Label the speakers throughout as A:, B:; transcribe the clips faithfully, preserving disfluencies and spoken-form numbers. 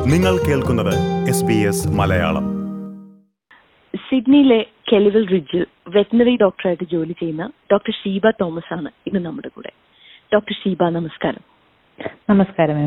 A: നിങ്ങൾ കേൾക്കുന്നത് S B S Malayalam.
B: സിഡ്നിയിലെ കെലിവൽ റിഡ്ജിൽ വെറ്റിനറി ഡോക്ടറായിട്ട് ജോലി ചെയ്യുന്ന ഡോക്ടർ ഷീബ തോമസ് ആണ് ഇന്ന് നമ്മുടെ കൂടെ. ഡോക്ടർ ഷീബ, നമസ്കാരം.
C: നമസ്കാരം.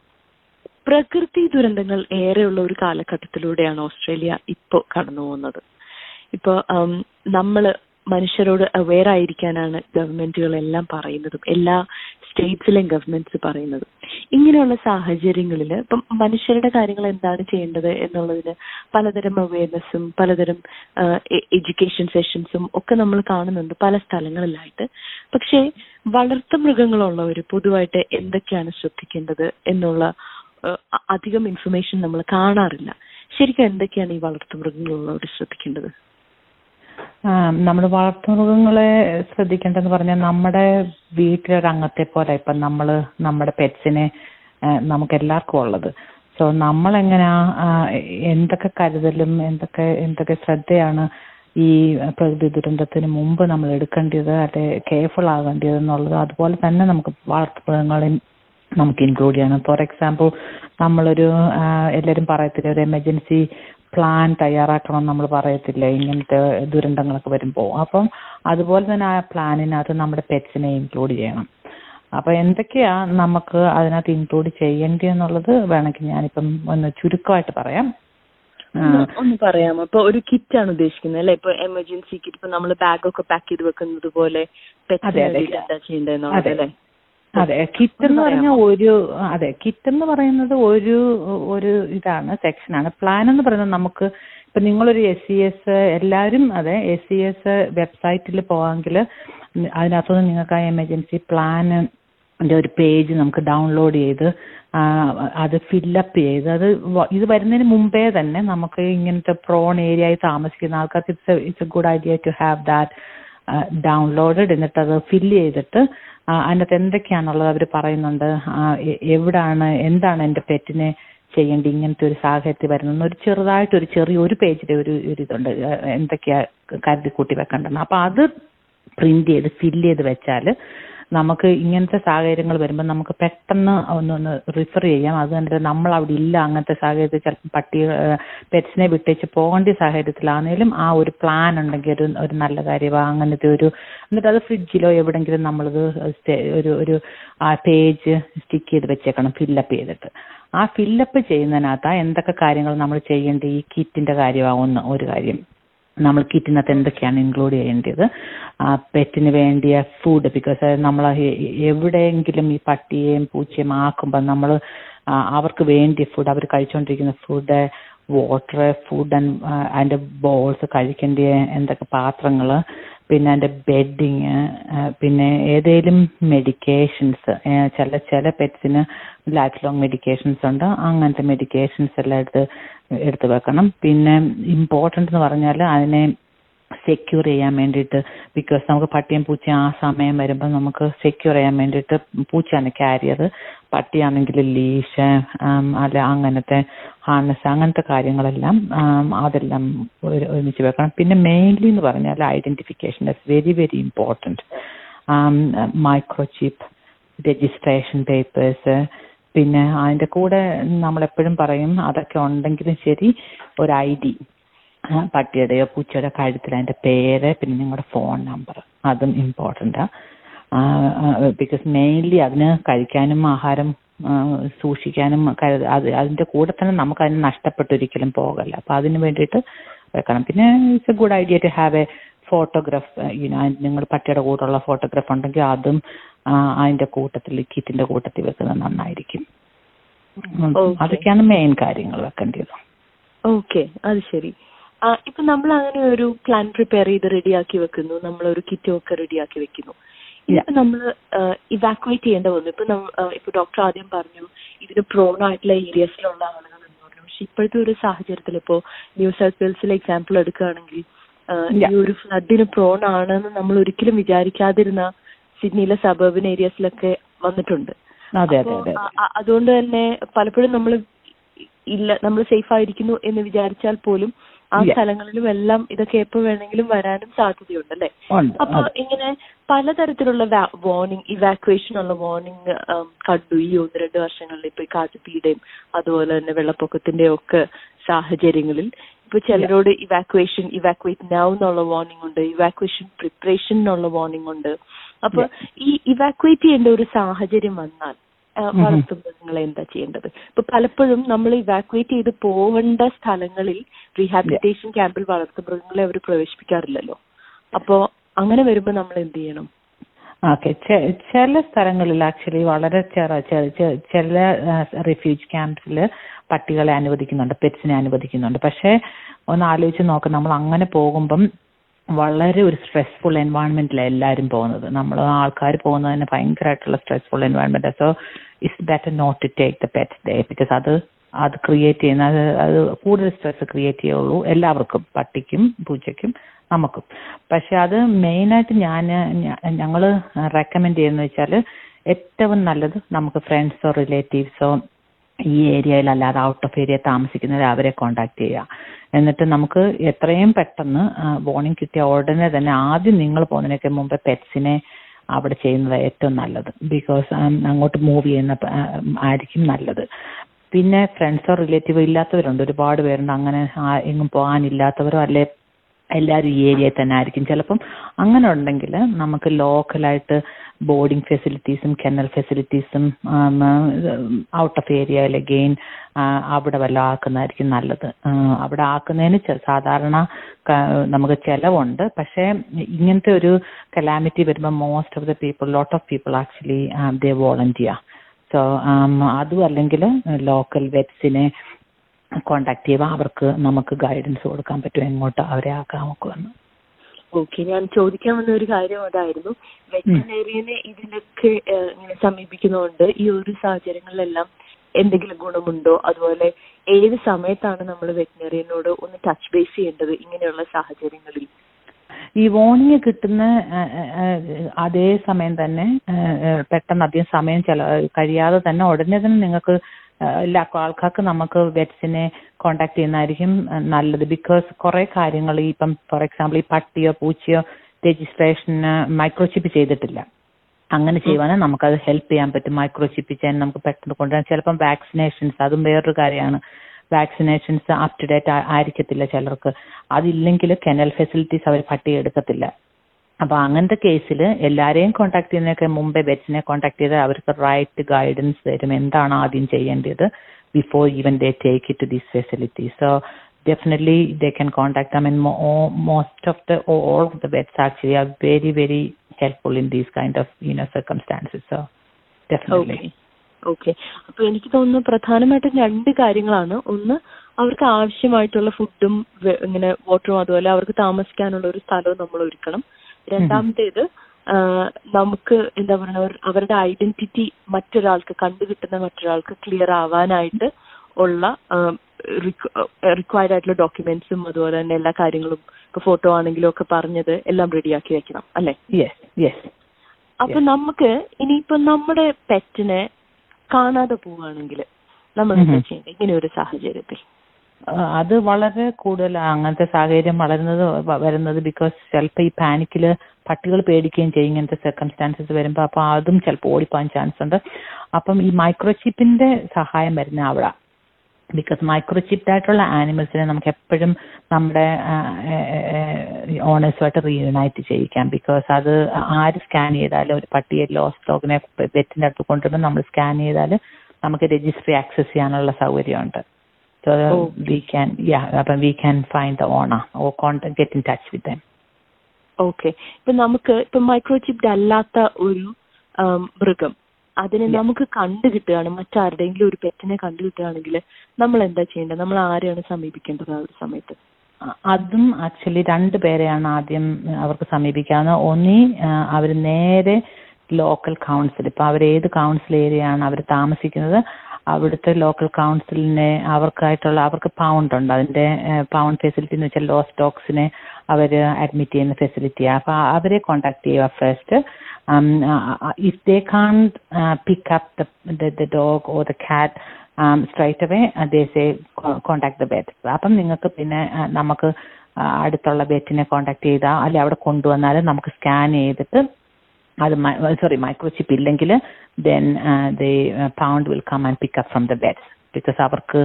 B: പ്രകൃതി ദുരന്തങ്ങൾ ഏറെയുള്ള ഒരു കാലഘട്ടത്തിലൂടെയാണ് ഓസ്ട്രേലിയ ഇപ്പോൾ കടന്നു പോകുന്നത്. ഇപ്പോൾ നമ്മൾ മനുഷ്യരോട് അവെയർ ആയിരിക്കാനാണ് ഗവൺമെന്റുകളെല്ലാം പറയുന്നതും എല്ലാ സ്റ്റേറ്റ്സിലെയും ഗവൺമെന്റ്സ് പറയുന്നതും. ഇങ്ങനെയുള്ള സാഹചര്യങ്ങളിൽ ഇപ്പം മനുഷ്യരുടെ കാര്യങ്ങൾ എന്താണ് ചെയ്യേണ്ടത് എന്നുള്ളതിന് പലതരം അവെയർനെസ്സും പലതരം എഡ്യൂക്കേഷൻ സെഷൻസും ഒക്കെ നമ്മൾ കാണുന്നുണ്ട് പല സ്ഥലങ്ങളിലായിട്ട്. പക്ഷേ വളർത്തു മൃഗങ്ങളുള്ളവർ പൊതുവായിട്ട് എന്തൊക്കെയാണ് ശ്രദ്ധിക്കേണ്ടത് എന്നുള്ള അധികം ഇൻഫർമേഷൻ നമ്മൾ കാണാറില്ല. ശരിക്കും എന്തൊക്കെയാണ് ഈ വളർത്തു മൃഗങ്ങളുള്ളവർ ശ്രദ്ധിക്കേണ്ടത്?
C: നമ്മൾ വളർത്തുമൃഗങ്ങളെ ശ്രദ്ധിക്കേണ്ടതെന്ന് പറഞ്ഞാൽ നമ്മുടെ വീട്ടിലൊരു അംഗത്തെ പോലെ ഇപ്പം നമ്മൾ നമ്മുടെ പെറ്റ്സിനെ നമുക്ക് എല്ലാവർക്കും ഉള്ളത്. സോ നമ്മളെങ്ങനെയാ എന്തൊക്കെ കരുതലും എന്തൊക്കെ എന്തൊക്കെ ശ്രദ്ധയാണ് ഈ പ്രകൃതി ദുരന്തത്തിന് മുമ്പ് നമ്മൾ എടുക്കേണ്ടത്, അല്ലെ കെയർഫുൾ ആകേണ്ടത് എന്നുള്ളത് അതുപോലെ തന്നെ നമുക്ക് വളർത്തുമൃഗങ്ങളെ നമുക്ക് ഇൻക്ലൂഡ് ചെയ്യണം. ഫോർ എക്സാമ്പിൾ, നമ്മളൊരു എല്ലാവരും പറയത്തില്ല ഒരു എമർജൻസി പ്ലാൻ തയ്യാറാക്കണം നമ്മൾ പറയത്തില്ലേ ഇങ്ങനത്തെ ദുരന്തങ്ങളൊക്കെ വരുമ്പോൾ. അപ്പം അതുപോലെ തന്നെ ആ പ്ലാനിനകത്ത് നമ്മുടെ പെറ്റ്സിനെ ഇൻക്ലൂഡ് ചെയ്യണം. അപ്പൊ എന്തൊക്കെയാ നമുക്ക് അതിനകത്ത് ഇൻക്ലൂഡ് ചെയ്യേണ്ടത് എന്നുള്ളത് വേണമെങ്കിൽ ഞാനിപ്പം ഒന്ന് ചുരുക്കമായിട്ട് പറയാം.
B: ഒന്ന് പറയാമോ? ഇപ്പൊ ഒരു കിറ്റ് ആണ് ഉദ്ദേശിക്കുന്നത് അല്ലെ? ഇപ്പൊ എമർജൻസി കിറ്റ്, ഇപ്പൊ നമ്മൾ ബാഗൊക്കെ പാക്ക് ചെയ്ത് വെക്കുന്നത് പോലെ എന്താ ചെയ്യേണ്ടത് അല്ലേ?
C: അതെ, കിറ്റ് എന്ന് പറഞ്ഞാൽ ഒരു അതെ കിറ്റ് എന്ന് പറയുന്നത് ഒരു ഒരു ഇതാണ്, സെക്ഷനാണ്. പ്ലാൻ എന്ന് പറയുന്നത് നമുക്ക് ഇപ്പൊ നിങ്ങളൊരു എസ് സി എസ് എല്ലാവരും അതെ എസ് സി എസ് വെബ്സൈറ്റിൽ പോവാമെങ്കിൽ അതിനകത്തുനിന്ന് നിങ്ങൾക്ക് ആ എമർജൻസി പ്ലാനിന്റെ ഒരു പേജ് നമുക്ക് ഡൗൺലോഡ് ചെയ്ത് അത് ഫില്ലപ്പ് ചെയ്ത് അത് ഇത് വരുന്നതിന് മുമ്പേ തന്നെ നമുക്ക് ഇങ്ങനത്തെ പ്രോൺ ഏരിയയിൽ താമസിക്കുന്ന ആൾക്കാർക്ക് it's it's a good idea to have that downloaded. എന്നിട്ട് അത് ഫില്ല് ചെയ്തിട്ട് അതിനകത്ത് എന്തൊക്കെയാണുള്ളത് അവർ പറയുന്നുണ്ട്, എവിടാണ് എന്താണ് എൻ്റെ പെറ്റിനെ ചെയ്യേണ്ടി ഇങ്ങനത്തെ ഒരു സാഹചര്യത്തിൽ വരുന്നത് ഒരു ചെറുതായിട്ടൊരു ചെറിയ ഒരു പേജിലെ ഒരു ഒരു ഇതുണ്ട് എന്തൊക്കെയാ കരുതി കൂട്ടി വെക്കേണ്ടത്. അപ്പം അത് പ്രിന്റ് ചെയ്ത് ഫില്ല് ചെയ്ത് വെച്ചാൽ നമുക്ക് ഇങ്ങനത്തെ സാഹചര്യങ്ങൾ വരുമ്പോൾ നമുക്ക് പെട്ടെന്ന് ഒന്നൊന്ന് റിഫർ ചെയ്യാം. അത് തന്നെ നമ്മൾ അവിടെ ഇല്ല അങ്ങനത്തെ സാഹചര്യത്തിൽ ചിലപ്പോൾ പട്ടി പെറ്റ്സിനെ വിട്ടേച്ച് പോകേണ്ട സാഹചര്യത്തിലാണെങ്കിലും ആ ഒരു പ്ലാൻ ഉണ്ടെങ്കിൽ ഒരു ഒരു നല്ല കാര്യമാണ്. അങ്ങനത്തെ ഒരു എന്നിട്ട് അത് ഫ്രിഡ്ജിലോ എവിടെയെങ്കിലും നമ്മളത് ഒരു ഒരു ആ പേജ് സ്റ്റിക്ക് ചെയ്ത് വെച്ചേക്കണം ഫില്ലപ്പ് ചെയ്തിട്ട്. ആ ഫില്ലപ്പ് ചെയ്യുന്നതിനകത്ത് എന്തൊക്കെ കാര്യങ്ങൾ നമ്മൾ ചെയ്യേണ്ടത് ഈ കിറ്റിന്റെ കാര്യമാവുന്ന ഒരു കാര്യം. നമ്മൾ കിറ്റിനകത്ത് എന്തൊക്കെയാണ് ഇൻക്ലൂഡ് ചെയ്യേണ്ടത്, പെറ്റിന് വേണ്ടിയ ഫുഡ്, ബിക്കോസ് നമ്മൾ എവിടെയെങ്കിലും ഈ പട്ടിയെയും പൂച്ചയും ആക്കുമ്പോൾ നമ്മൾ അവർക്ക് വേണ്ടിയ ഫുഡ് അവർ കഴിച്ചുകൊണ്ടിരിക്കുന്ന ഫുഡ്, വാട്ടർ, ഫുഡ് ആൻഡ് അതിൻ്റെ ബോൾസ്, കഴിക്കേണ്ട എന്തൊക്കെ പാത്രങ്ങൾ, പിന്നെ അതിൻ്റെ ബെഡിങ്, പിന്നെ ഏതെങ്കിലും മെഡിക്കേഷൻസ്, ചില ചില പെറ്റ്സിന് ലൈഫ് ലോങ് മെഡിക്കേഷൻസ് ഉണ്ട്, അങ്ങനത്തെ മെഡിക്കേഷൻസ് എല്ലാം എടുത്ത് എടുത്ത് വെക്കണം. പിന്നെ ഇമ്പോർട്ടൻ്റ് എന്ന് പറഞ്ഞാൽ അതിനെ സെക്യൂർ ചെയ്യാൻ വേണ്ടിയിട്ട്, ബിക്കോസ് നമുക്ക് പട്ടിയും പൂച്ചയും ആ സമയം വരുമ്പോൾ നമുക്ക് സെക്യൂർ ചെയ്യാൻ വേണ്ടിയിട്ട് പൂച്ചയാണ് ക്യാരിയർ, പട്ടിയാണെങ്കിൽ ലീഷ് അല്ല അങ്ങനത്തെ ഹാർനസ് അങ്ങനത്തെ കാര്യങ്ങളെല്ലാം അതെല്ലാം ഒരുമിച്ച് വെക്കണം. പിന്നെ മെയിൻലി എന്ന് പറഞ്ഞാൽ identification is very very important. Microchip, registration papers, പിന്നെ അതിൻ്റെ കൂടെ നമ്മളെപ്പോഴും പറയും അതൊക്കെ ഉണ്ടെങ്കിലും ശരി ഒരു ഐ ഡി, പട്ടിയുടെയോ പൂച്ചയുടെ കഴുത്തിൽ അതിൻ്റെ പേര്, പിന്നെ നിങ്ങളുടെ ഫോൺ നമ്പർ, അതും ഇമ്പോർട്ടൻ്റാണ്. ബിക്കോസ് മെയിൻലി അതിന് കഴിക്കാനും ആഹാരം സൂക്ഷിക്കാനും അത് അതിൻ്റെ കൂടെ തന്നെ നമുക്ക് അതിന് നഷ്ടപ്പെട്ടൊരിക്കലും പോകല്ല. അപ്പോൾ അതിന് വേണ്ടിയിട്ട് വെക്കണം. പിന്നെ it's a good idea to have a photograph. You know നിങ്ങൾ പട്ടിയുടെ കൂടെയുള്ള ഫോട്ടോഗ്രാഫ് ഉണ്ടെങ്കിൽ അതും അതിൻ്റെ കൂട്ടത്തിൽ കിറ്റിൻ്റെ കൂട്ടത്തിൽ വെക്കുന്നത് നന്നായിരിക്കും. അതൊക്കെയാണ് മെയിൻ കാര്യങ്ങൾ വെക്കേണ്ടത്.
B: ഓക്കെ, അത് ശരി. ഇപ്പൊ നമ്മൾ അങ്ങനെ ഒരു പ്ലാൻ പ്രിപ്പയർ ചെയ്ത് റെഡിയാക്കി വെക്കുന്നു, നമ്മളൊരു കിറ്റും ഒക്കെ റെഡിയാക്കി വെക്കുന്നു. ഇപ്പൊ നമ്മൾ ഇവാക്യുവേറ്റ് ചെയ്യേണ്ട വന്നു. ഇപ്പൊ ഇപ്പൊ ഡോക്ടർ ആദ്യം പറഞ്ഞു ഇതിന് പ്രോൺ ആയിട്ടുള്ള ഏരിയസിലുള്ള ആളുകൾ എന്ന് പറഞ്ഞു. പക്ഷെ ഇപ്പോഴത്തെ ഒരു സാഹചര്യത്തിൽ ഇപ്പോ ന്യൂ സൗത്ത് വെയിൽസിലെ എക്സാമ്പിൾ എടുക്കുകയാണെങ്കിൽ ഈ ഒരു ഫ്ലഡിന് പ്രോൺ ആണെന്ന് നമ്മൾ ഒരിക്കലും വിചാരിക്കാതിരുന്ന സിഡ്നിയിലെ സബർബൻ ഏരിയസിലൊക്കെ വന്നിട്ടുണ്ട്. അതുകൊണ്ട് തന്നെ പലപ്പോഴും നമ്മൾ ഇല്ല നമ്മൾ സേഫ് ആയിരിക്കുന്നു എന്ന് വിചാരിച്ചാൽ പോലും ആ സ്ഥലങ്ങളിലും എല്ലാം ഇതൊക്കെ എപ്പോ വേണമെങ്കിലും വരാനും സാധ്യതയുണ്ട് അല്ലേ? അപ്പൊ ഇങ്ങനെ പലതരത്തിലുള്ള വാർണിംഗ്, ഇവാക്വേഷൻ ഉള്ള വാർണിംഗ് കണ്ടു ഈ ഒന്ന് രണ്ട് വർഷങ്ങളിൽ. ഇപ്പൊ ഈ കാട്ടുതീയുടെയും അതുപോലെ തന്നെ വെള്ളപ്പൊക്കത്തിന്റെയും ഒക്കെ സാഹചര്യങ്ങളിൽ ഇപ്പൊ ചിലരോട് ഇവാക്വേഷൻ ഇവാക്വേറ്റ് നൗ എന്നുള്ള വാർണിംഗ് ഉണ്ട്, ഇവാക്വേഷൻ പ്രിപ്പറേഷൻ എന്നുള്ള വാർണിംഗ് ഉണ്ട്. അപ്പൊ ഈ ഇവാക്വേറ്റ് ചെയ്യേണ്ട ഒരു സാഹചര്യം വന്നാൽ വളർത്തുമൃഗങ്ങളെ എന്താ ചെയ്യേണ്ടത്? ഇപ്പൊ പലപ്പോഴും നമ്മൾ ഇവാക്വേറ്റ് ചെയ്ത് പോകേണ്ട സ്ഥലങ്ങളിൽ റീഹാബിലിറ്റേഷൻ ക്യാമ്പിൽ വളർത്തുമൃഗങ്ങളെ അവർ പ്രവേശിപ്പിക്കാറില്ലല്ലോ. അപ്പോ അങ്ങനെ വരുമ്പോ നമ്മൾ എന്ത് ചെയ്യണം?
C: ഓക്കെ, ചില സ്ഥലങ്ങളിൽ ആക്ച്വലി വളരെ ചില റിഫ്യൂജ് ക്യാമ്പ്സിൽ പട്ടികളെ അനുവദിക്കുന്നുണ്ട്, പെറ്റ്സിനെ അനുവദിക്കുന്നുണ്ട്. പക്ഷേ ഒന്ന് ആലോചിച്ച് നോക്കാം, നമ്മൾ അങ്ങനെ പോകുമ്പം വളരെ ഒരു സ്ട്രെസ്ഫുൾ എൻവയോൺമെന്റിലാണ് എല്ലാവരും പോകുന്നത്. നമ്മൾ ആൾക്കാർ പോകുന്നത് തന്നെ ഭയങ്കരമായിട്ടുള്ള stressful environment. So it's better not to take the pets there, because അത് അത് ക്രിയേറ്റ് ചെയ്യുന്ന അത് അത് കൂടുതൽ സ്ട്രെസ് ക്രിയേറ്റ് ചെയ്യുള്ളൂ എല്ലാവർക്കും, പട്ടിക്കും പൂച്ചയ്ക്കും നമുക്കും. പക്ഷെ അത് മെയിനായിട്ട് ഞാൻ ഞങ്ങൾ റെക്കമെൻഡ് ചെയ്യുന്നത് വെച്ചാൽ ഏറ്റവും നല്ലത് നമുക്ക് ഫ്രണ്ട്സോ റിലേറ്റീവ്സോ ഈ ഏരിയയിൽ അല്ലാതെ ഔട്ട് ഓഫ് ഏരിയ താമസിക്കുന്നവരെ അവരെ കോണ്ടാക്ട് ചെയ്യുക. എന്നിട്ട് നമുക്ക് എത്രയും പെട്ടെന്ന് വാർണിംഗ് കിട്ടിയ ഉടനെ തന്നെ ആദ്യം നിങ്ങൾ പോകുന്നതിനൊക്കെ മുമ്പ് പെറ്റ്സിനെ അവിടെ ചെയ്യുന്നത് ഏറ്റവും നല്ലത്. ബിക്കോസ് അങ്ങോട്ട് മൂവ് ചെയ്യുന്ന ആയിരിക്കും നല്ലത്. പിന്നെ ഫ്രണ്ട്സോ റിലേറ്റീവോ ഇല്ലാത്തവരുണ്ട്, ഒരുപാട് പേരുണ്ട്. അങ്ങനെ എങ്ങും പോകാനില്ലാത്തവരോ അല്ലെ എല്ലാവരും ഈ ഏരിയയിൽ തന്നെ ആയിരിക്കും. ചിലപ്പം അങ്ങനെ ഉണ്ടെങ്കിൽ നമുക്ക് ലോക്കലായിട്ട് ബോർഡിംഗ് ഫെസിലിറ്റീസും കെന്നൽ ഫെസിലിറ്റീസും ഔട്ട് ഓഫ് ഏരിയയിൽ ഗെയിൻ അവിടെ വല്ല ആക്കുന്നതായിരിക്കും നല്ലത്. അവിടെ ആക്കുന്നതിന് സാധാരണ നമുക്ക് ചിലവുണ്ട്. പക്ഷേ ഇങ്ങനത്തെ ഒരു കലാമിറ്റി വരുമ്പോൾ most of the people lot of people actually they volunteer. So അതും അല്ലെങ്കിൽ ലോക്കൽ വെറ്റ്സിനെ കോണ്ടാക്ട് ചെയ്യുക, അവർക്ക് നമുക്ക് ഗൈഡൻസ് കൊടുക്കാൻ പറ്റും എങ്ങോട്ട് അവരെ ആക്കാൻ നോക്കുമെന്ന്.
B: ഓക്കെ, ഞാൻ ചോദിക്കാൻ വന്ന ഒരു കാര്യം അതായിരുന്നു. വെറ്ററിനറിയനെ ഇതിലൊക്കെ ഇങ്ങനെ സമീപിക്കുന്നതുകൊണ്ട് ഈ ഒരു സാഹചര്യങ്ങളിലെല്ലാം എന്തെങ്കിലും ഗുണമുണ്ടോ? അതുപോലെ ഏത് സമയത്താണ് നമ്മൾ വെറ്ററിനറിയനോട് ഒന്ന് ടച്ച് ബേസ് ചെയ്യേണ്ടത് ഇങ്ങനെയുള്ള സാഹചര്യങ്ങളിൽ?
C: ഈ വാർണിംഗ് കിട്ടുന്ന അതേ സമയം തന്നെ പെട്ടെന്ന് അധികം സമയം ചില കഴിയാതെ തന്നെ ഉടനെ തന്നെ നിങ്ങൾക്ക് എല്ലാ ആൾക്കാർക്ക് നമുക്ക് വെറ്റ്സിനെ കോണ്ടാക്ട് ചെയ്യുന്നതായിരിക്കും നല്ലത്. ബിക്കോസ് കുറെ കാര്യങ്ങൾ ഇപ്പം ഫോർ എക്സാമ്പിൾ ഈ പട്ടിയോ പൂച്ചയോ രജിസ്ട്രേഷന് മൈക്രോചിപ്പ് ചെയ്തിട്ടില്ല. അങ്ങനെ ചെയ്യുവാണെങ്കിൽ നമുക്കത് ഹെൽപ്പ് ചെയ്യാൻ പറ്റും. മൈക്രോചിപ്പ് ചെയ്യാൻ നമുക്ക് പെട്ടെന്ന് കൊണ്ടുവരാൻ. ചിലപ്പം വാക്സിനേഷൻസ്, അതും വേറൊരു കാര്യമാണ്. വാക്സിനേഷൻസ് അപ് ടു ഡേറ്റ് ആയിരിക്കത്തില്ല ചിലർക്ക്. അതില്ലെങ്കിൽ കെനൽ ഫെസിലിറ്റീസ് അവർ പട്ടി എടുക്കത്തില്ല. അപ്പൊ അങ്ങനത്തെ കേസിൽ എല്ലാരെയും കോണ്ടാക്ട് ചെയ്യുന്നതിനൊക്കെ മുമ്പേ വെറ്റ്സിനെ കോണ്ടാക്ട് ചെയ്ത് അവർക്ക് റൈറ്റ് ഗൈഡൻസ് തരും എന്താണ് ആദ്യം ചെയ്യേണ്ടത് before even they take it to these facilities. So definitely they can contact them, and mo- most of the all of the vets actually are very very helpful in these kind of you know circumstances. So definitely.
B: Okay. Okay, അപ്പൊ എനിക്ക് തോന്നുന്നു പ്രധാനമായിട്ടും രണ്ട് കാര്യങ്ങളാണ്. ഒന്ന്, അവർക്ക് ആവശ്യമായിട്ടുള്ള ഫുഡും ഇങ്ങനെ വാട്ടറും അതുപോലെ അവർക്ക് താമസിക്കാനുള്ള ഒരു സ്ഥലവും നമ്മൾ ഒരുക്കണം. രണ്ടാമത്തേത് നമുക്ക് എന്താ പറയുക, അവരുടെ ഐഡന്റിറ്റി മറ്റൊരാൾക്ക് കണ്ടുകിട്ടുന്ന മറ്റൊരാൾക്ക് ക്ലിയർ ആവാനായിട്ട് ഉള്ള റിക്വയർഡ് ആയിട്ടുള്ള ഡോക്യുമെന്റ്സും അതുപോലെ തന്നെ എല്ലാ കാര്യങ്ങളും ഇപ്പൊ ഫോട്ടോ ആണെങ്കിലും ഒക്കെ പറഞ്ഞത് എല്ലാം റെഡിയാക്കി വെക്കണം അല്ലേ? അപ്പൊ നമുക്ക് ഇനിയിപ്പോ നമ്മുടെ പെറ്റിനെ കാണാതെ പോവുകയാണെങ്കിൽ നമ്മൾ എന്താ ചെയ്യേണ്ടത് ഇങ്ങനെ ഒരു സാഹചര്യത്തിൽ?
C: അത് വളരെ കൂടുതൽ അങ്ങനത്തെ സാഹചര്യം വളരുന്നത് വരുന്നത് ബിക്കോസ് ചിലപ്പോൾ ഈ പാനിക്കില് പട്ടികൾ പേടിക്കുകയും ചെയ്യും ഇങ്ങനത്തെ സർക്കംസ്റ്റാൻസസ് വരുമ്പോൾ. അപ്പൊ അതും ചിലപ്പോൾ ഓടിപ്പോകാൻ ചാൻസ് ഉണ്ട്. അപ്പം ഈ മൈക്രോചിപ്പിന്റെ സഹായം വരുന്ന അവിടെ, ബിക്കോസ് മൈക്രോചിപ്ഡ് ആയിട്ടുള്ള ആനിമൽസിനെ നമുക്ക് എപ്പോഴും നമ്മുടെ ഓണേഴ്സുമായിട്ട് റീയുണൈറ്റ് ചെയ്യിക്കാം. ബിക്കോസ് അത് ആര് സ്കാൻ ചെയ്താലും ഒരു പട്ടിയെ ലോസ്റ്റ് ഡോഗിനെ വെറ്റിന്റെ അടുത്ത് കൊണ്ടുവരുമ്പോൾ നമ്മൾ സ്കാൻ ചെയ്താൽ നമുക്ക് രജിസ്ട്രി ആക്സസ് ചെയ്യാനുള്ള സൗകര്യമുണ്ട്. സോ വി ക്യാൻ യാ അപ്പം we can find the owner or contact get in touch with them.
B: Okay, ഇപ്പൊ നമുക്ക് ഇപ്പൊ മൈക്രോചിപ്ഡ് അല്ലാത്ത ഒരു മൃഗം അതിനെ നമുക്ക് കണ്ടുകിട്ടുകയാണ്, മറ്റാരുടെയെങ്കിലും ഒരു പെറ്റിനെ കണ്ടുകിട്ടുകയാണെങ്കിൽ നമ്മൾ എന്താ ചെയ്യേണ്ടത്? നമ്മൾ ആരെയാണ് സമീപിക്കേണ്ടത് ആ ഒരു സമയത്ത്?
C: അതും ആക്ച്വലി രണ്ട് പേരെയാണ് ആദ്യം അവർക്ക് സമീപിക്കാവുന്ന. ഒന്നി അവർ നേരെ ലോക്കൽ കൗൺസിൽ, ഇപ്പൊ അവർ ഏത് കൗൺസിൽ ഏരിയയാണ് അവർ താമസിക്കുന്നത് അവിടുത്തെ ലോക്കൽ കൗൺസിലിനെ അവർക്കായിട്ടുള്ള അവർക്ക് പൗണ്ട് ഉണ്ട്. അതിന്റെ പൗണ്ട് ഫെസിലിറ്റി എന്ന് വെച്ചാൽ ലോസ്റ്റ് ഡോഗ്സിനെ അവർ അഡ്മിറ്റ് ചെയ്യുന്ന ഫെസിലിറ്റിയാണ്. അപ്പൊ അവരെ കോണ്ടാക്ട് ചെയ്യുക first. Um, uh, if they can't uh, pick up the, the the dog or the cat straight away they say contact the vet. അപ്പം നിങ്ങൾക്ക് പിന്നെ നമുക്ക് അടുത്തുള്ള ബെറ്റിനെ കോണ്ടാക്ട് ചെയ്താൽ അല്ലെ അവിടെ കൊണ്ടുവന്നാൽ നമുക്ക് സ്കാൻ ചെയ്തിട്ട് അത് സോറി മൈക്രോചിപ്പ് ഇല്ലെങ്കിൽ then they pound will come and pick up from the vets. Because അവർക്ക്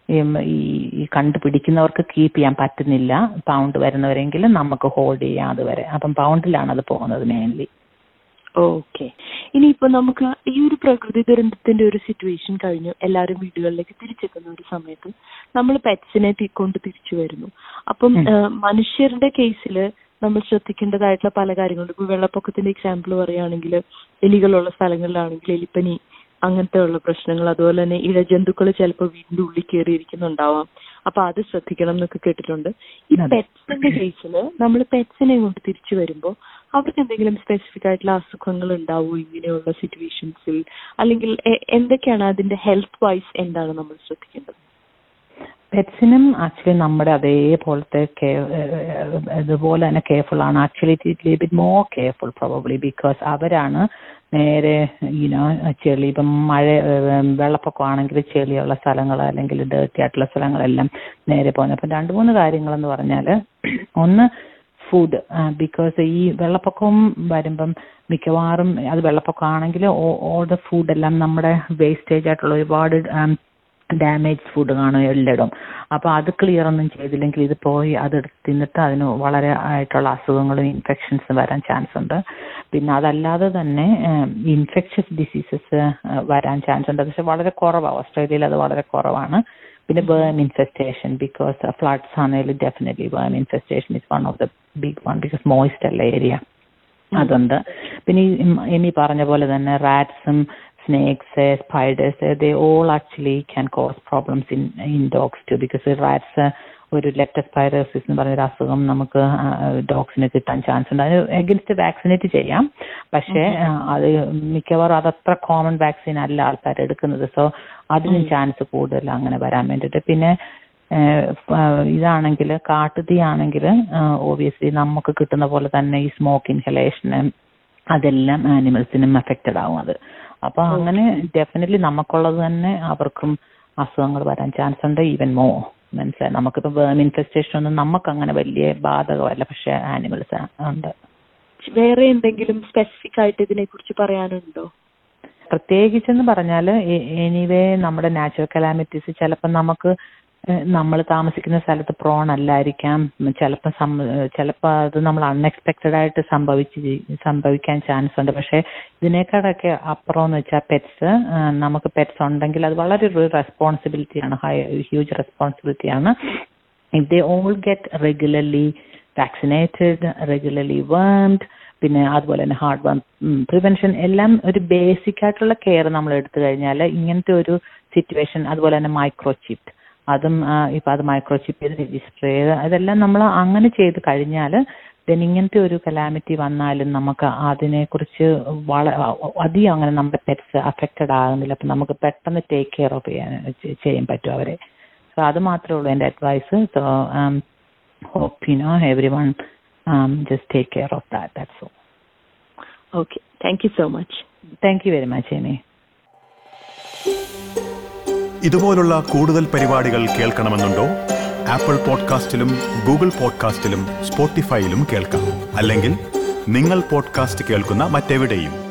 C: ഈ കണ്ടുപിടിക്കുന്നവർക്ക് കീപ്പ് ചെയ്യാൻ പറ്റുന്നില്ല പൗണ്ട് വരുന്നവരെങ്കിലും നമുക്ക് ഹോൾഡ് ചെയ്യാം അതുവരെ. അപ്പം പൗണ്ടിലാണ് അത് പോകുന്നത് മെയിൻലി.
B: ഓക്കെ. ഇനിയിപ്പോ നമുക്ക് ഈ ഒരു പ്രകൃതി ദുരന്തത്തിന്റെ ഒരു സിറ്റുവേഷൻ കഴിഞ്ഞു എല്ലാവരും വീടുകളിലേക്ക് തിരിച്ചെത്തുന്ന ഒരു സമയത്ത് നമ്മൾ പെറ്റ്സിനെ കൊണ്ട് തിരിച്ചു വരുന്നു. അപ്പം മനുഷ്യരുടെ കേസിൽ നമ്മൾ ശ്രദ്ധിക്കേണ്ടതായിട്ടുള്ള പല കാര്യങ്ങളുണ്ട്. ഇപ്പൊ വെള്ളപ്പൊക്കത്തിന്റെ എക്സാമ്പിൾ പറയുകയാണെങ്കിൽ എലികളുള്ള സ്ഥലങ്ങളിലാണെങ്കിൽ എലിപ്പനി അങ്ങനത്തെ ഉള്ള പ്രശ്നങ്ങൾ, അതുപോലെ തന്നെ ഇഴജന്തുക്കൾ ചിലപ്പോൾ വീടിന്റെ ഉള്ളിൽ കയറിയിരിക്കുന്നുണ്ടാവാം. അപ്പൊ അത് ശ്രദ്ധിക്കണം എന്നൊക്കെ കേട്ടിട്ടുണ്ട്. ഈ പെറ്റ്സിന്റെ കേസിൽ നമ്മൾ പെറ്റ്സിനെ കൊണ്ട് തിരിച്ചു വരുമ്പോൾ അവർക്ക് എന്തെങ്കിലും സ്പെസിഫിക് ആയിട്ടുള്ള അസുഖങ്ങൾ ഉണ്ടാവുമോ ഇങ്ങനെയുള്ള സിറ്റുവേഷൻസിൽ? അല്ലെങ്കിൽ എന്തൊക്കെയാണ് അതിന്റെ ഹെൽത്ത് വൈസ് എന്താണ് നമ്മൾ ശ്രദ്ധിക്കേണ്ടത്?
C: പെറ്റ്സിനും ആക്ച്വലി നമ്മുടെ അതേപോലത്തെ ഇതുപോലെ തന്നെ കെയർഫുൾ ആണ്. Actually it bit more careful probably because അവരാണ് നേരെ യുനോ ചെളി, ഇപ്പം മഴ വെള്ളപ്പൊക്കം ആണെങ്കിൽ ചെളിയുള്ള സ്ഥലങ്ങൾ അല്ലെങ്കിൽ ഡേർട്ടി ആയിട്ടുള്ള സ്ഥലങ്ങളെല്ലാം നേരെ പോകുന്നത്. അപ്പം രണ്ട് മൂന്ന് കാര്യങ്ങളെന്ന് പറഞ്ഞാൽ ഒന്ന് ഫുഡ്. ബിക്കോസ് ഈ വെള്ളപ്പൊക്കം വരുമ്പം മിക്കവാറും അത് വെള്ളപ്പൊക്കം ആണെങ്കിൽ ഓൾ ദ ഫുഡെല്ലാം നമ്മുടെ വേസ്റ്റേജ് ആയിട്ടുള്ള ഒരുപാട് ഡാമേജ് ഫുഡ് കാണും എല്ലായിടും. അപ്പോൾ അത് ക്ലിയർ ഒന്നും ചെയ്തില്ലെങ്കിൽ ഇത് പോയി അതെടുത്ത് തിന്നിട്ട് അതിന് വളരെ ആയിട്ടുള്ള അസുഖങ്ങളും ഇൻഫെക്ഷൻസും വരാൻ ചാൻസ് ഉണ്ട്. പിന്നെ അതല്ലാതെ തന്നെ ഇൻഫെക്ഷ്യസ് ഡിസീസസ് വരാൻ ചാൻസ് ഉണ്ട്. പക്ഷെ വളരെ കുറവാണ്, ഓസ്ട്രേലിയയിൽ അത് വളരെ കുറവാണ്. പിന്നെ വേം ഇൻഫെസ്റ്റേഷൻ, ബിക്കോസ് ഫ്ലഡ്സ് ആണെങ്കിലും definitely worm infestation is one of the big one because moist അല്ല ഏരിയ, അതുണ്ട്. പിന്നെ ഇനി പറഞ്ഞ പോലെ തന്നെ റാറ്റ്സും snakes, uh, spiders, uh, they all actually can cause problems in in dogs too because rats ഒരു ലെപ്റ്റോസ്പൈറോസിസ് എന്ന് പറഞ്ഞൊരു അസുഖം നമുക്ക് ഡോഗ്സിന് കിട്ടാൻ ചാൻസ് ഉണ്ട്. അത് എഗൻസ്റ്റ് വാക്സിനേറ്റ് ചെയ്യാം, പക്ഷേ അത് മിക്കവാറും അതത്ര കോമൺ വാക്സിൻ അല്ല ആൾക്കാർ എടുക്കുന്നത്. സോ അതിന് ചാൻസ് കൂടുതൽ അങ്ങനെ വരാൻ വേണ്ടിയിട്ട്. പിന്നെ ഇതാണെങ്കിൽ കാട്ടുതീ ആണെങ്കിൽ ഓബിയസ്ലി നമുക്ക് കിട്ടുന്ന പോലെ തന്നെ ഈ സ്മോക്ക് ഇൻഹലേഷന് അതെല്ലാം ആനിമൽസിനും എഫക്റ്റഡ് ആവും അത്. അപ്പൊ അങ്ങനെ ഡെഫിനറ്റ്ലി നമുക്കുള്ളത് തന്നെ അവർക്കും അസുഖങ്ങൾ വരാൻ ചാൻസ് ഉണ്ട്, ഈവൻ മോ. മനസ്സിലായി, നമുക്കിപ്പോ വേം ഇൻഫെസ്റ്റേഷൻ ഒന്നും നമുക്ക് അങ്ങനെ വലിയ ബാധകമല്ല, പക്ഷെ ആനിമൽസ് ഉണ്ട്.
B: വേറെ എന്തെങ്കിലും സ്പെസിഫിക് ആയിട്ട് ഇതിനെ കുറിച്ച് പറയാനുണ്ടോ?
C: പ്രത്യേകിച്ചെന്ന് പറഞ്ഞാൽ എനിവേ നമ്മുടെ നാച്ചുറൽ കലാമിറ്റീസ് ചിലപ്പോൾ നമുക്ക് നമ്മൾ താമസിക്കുന്ന സ്ഥലത്ത് പ്രോൺ അല്ലായിരിക്കാം, ചിലപ്പോൾ ചിലപ്പോൾ അത് നമ്മൾ അൺഎക്സ്പെക്റ്റഡ് ആയിട്ട് സംഭവിച്ച് സംഭവിക്കാൻ ചാൻസ് ഉണ്ട്. പക്ഷെ ഇതിനേക്കാളൊക്കെ അപ്പുറം എന്ന് വെച്ചാൽ പെറ്റ്സ്, നമുക്ക് പെറ്റ്സ് ഉണ്ടെങ്കിൽ അത് വളരെ ഒരു റെസ്പോൺസിബിലിറ്റിയാണ്, ഹൈ ഹ്യൂജ് റെസ്പോൺസിബിലിറ്റിയാണ്. If they all get regularly vaccinated, regularly wormed, പിന്നെ അതുപോലെ തന്നെ ഹാർട്ട് വർക്ക് പ്രിവെൻഷൻ, എല്ലാം ഒരു ബേസിക് ആയിട്ടുള്ള കെയർ നമ്മൾ എടുത്തു കഴിഞ്ഞാൽ ഇങ്ങനത്തെ ഒരു സിറ്റുവേഷൻ, അതുപോലെ തന്നെ മൈക്രോചിപ്പ്, അതും ഇപ്പം അത് മൈക്രോചിപ്പ് ചെയ്ത് രജിസ്റ്റർ ചെയ്ത് അതെല്ലാം നമ്മൾ അങ്ങനെ ചെയ്ത് കഴിഞ്ഞാൽ ദെൻ ഇങ്ങനത്തെ ഒരു കലാമിറ്റി വന്നാലും നമുക്ക് അതിനെക്കുറിച്ച് വളരെ അധികം അങ്ങനെ നമ്മുടെ പെറ്റ്സ് അഫക്റ്റഡ് ആകുന്നില്ല. അപ്പം നമുക്ക് പെട്ടെന്ന് ടേക്ക് കെയർ ഓഫ് ചെയ്യാൻ ചെയ്യാൻ പറ്റും അവരെ. സോ അത് മാത്രമേ ഉള്ളൂ എൻ്റെ advice. So hope you know everyone just take care of that. That's all.
B: Okay, thank you so much.
C: Thank you very much Amy.
A: ഇതുപോലുള്ള കൂടുതൽ പരിപാടികൾ കേൾക്കണമെന്നുണ്ടോ? ആപ്പിൾ പോഡ്കാസ്റ്റിലും ഗൂഗിൾ പോഡ്കാസ്റ്റിലും സ്പോട്ടിഫൈയിലും കേൾക്കാം. അല്ലെങ്കിൽ നിങ്ങൾ പോഡ്കാസ്റ്റ് കേൾക്കുന്ന മറ്റെവിടെയും.